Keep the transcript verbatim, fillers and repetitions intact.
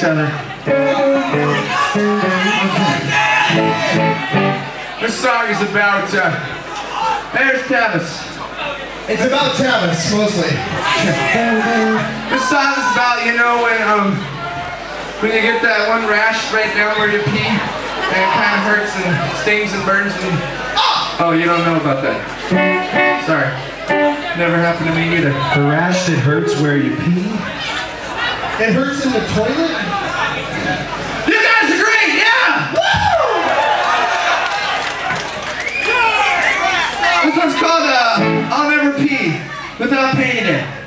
each other. This song is about, uh, there's Tavis. It's about Tavis, mostly. This song is about, you know, when, um, when you get that one rash right down where you pee, and it kind of hurts and stings and burns and... Oh, you don't know about that. Sorry. Never happened to me either. The rash that hurts where you pee? It hurts in the toilet? You guys are great, yeah! Woo! This one's called, uh, I'll Never Pee Without Painting It.